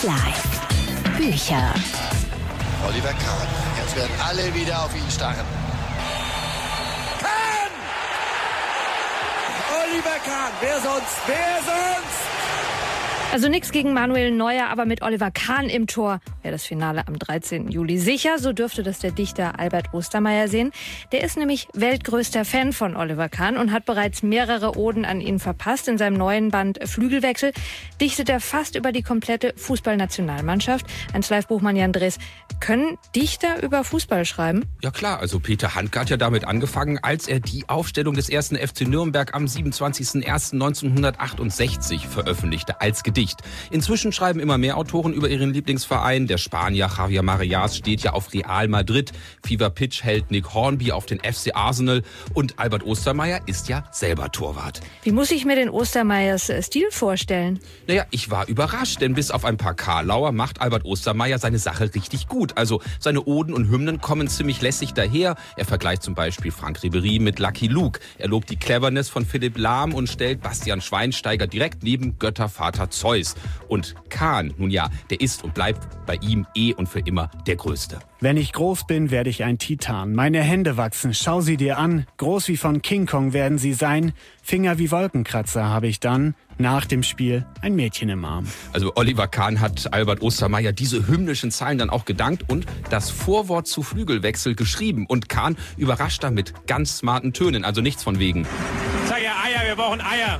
Live. Bücher. Oliver Kahn. Jetzt werden alle wieder auf ihn starren. Kahn! Oliver Kahn. Wer sonst? Wer sonst? Also nichts gegen Manuel Neuer, aber mit Oliver Kahn im Tor wäre das Finale am 13. Juli sicher. So dürfte das der Dichter Albert Ostermeier sehen. Der ist nämlich weltgrößter Fan von Oliver Kahn und hat bereits mehrere Oden an ihn verpasst. In seinem neuen Band Flügelwechsel dichtet er fast über die komplette Fußballnationalmannschaft. 1 Live-Buchmann Jan Drees. Können Dichter über Fußball schreiben? Ja klar, also Peter Handke hat ja damit angefangen, als er die Aufstellung des 1. FC Nürnberg am 27.01.1968 veröffentlichte als Gedicht. Inzwischen schreiben immer mehr Autoren über ihren Lieblingsverein. Der Spanier Javier Marías steht ja auf Real Madrid. Fever Pitch hält Nick Hornby auf den FC Arsenal. Und Albert Ostermeier ist ja selber Torwart. Wie muss ich mir den Ostermeiers Stil vorstellen? Naja, ich war überrascht, denn bis auf ein paar Karlauer macht Albert Ostermeier seine Sache richtig gut. Also seine Oden und Hymnen kommen ziemlich lässig daher. Er vergleicht zum Beispiel Frank Ribéry mit Lucky Luke. Er lobt die Cleverness von Philipp Lahm und stellt Bastian Schweinsteiger direkt neben Göttervater Zeus. Und Kahn, nun ja, der ist und bleibt bei ihm und für immer der Größte. Wenn ich groß bin, werde ich ein Titan. Meine Hände wachsen, schau sie dir an. Groß wie von King Kong werden sie sein. Finger wie Wolkenkratzer habe ich dann. Nach dem Spiel ein Mädchen im Arm. Also Oliver Kahn hat Albert Ostermeier diese hymnischen Zeilen dann auch gedankt und das Vorwort zu Flügelwechsel geschrieben. Und Kahn überrascht damit ganz smarten Tönen, also nichts von wegen. Sag ja Eier, wir brauchen Eier.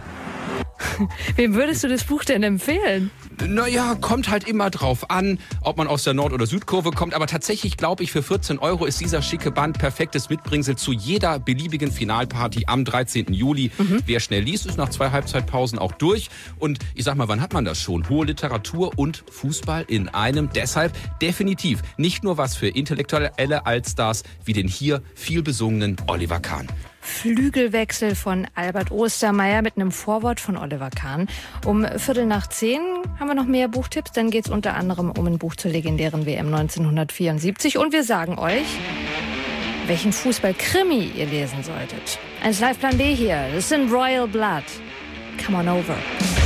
Wem würdest du das Buch denn empfehlen? Naja, kommt halt immer drauf an, ob man aus der Nord- oder Südkurve kommt. Aber tatsächlich glaube ich, für 14 € ist dieser schicke Band perfektes Mitbringsel zu jeder beliebigen Finalparty am 13. Juli. Wer schnell liest, ist nach 2 Halbzeitpausen auch durch. Und ich sag mal, wann hat man das schon? Hohe Literatur und Fußball in einem. Deshalb definitiv nicht nur was für intellektuelle Allstars wie den hier viel besungenen Oliver Kahn. Flügelwechsel von Albert Ostermeier mit einem Vorwort von Oliver Kahn. Um 9:15 haben wir noch mehr Buchtipps. Dann geht es unter anderem um ein Buch zur legendären WM 1974. Und wir sagen euch, welchen Fußball-Krimi ihr lesen solltet. 1 Live Plan B hier. Das sind Royal Blood. Come on over.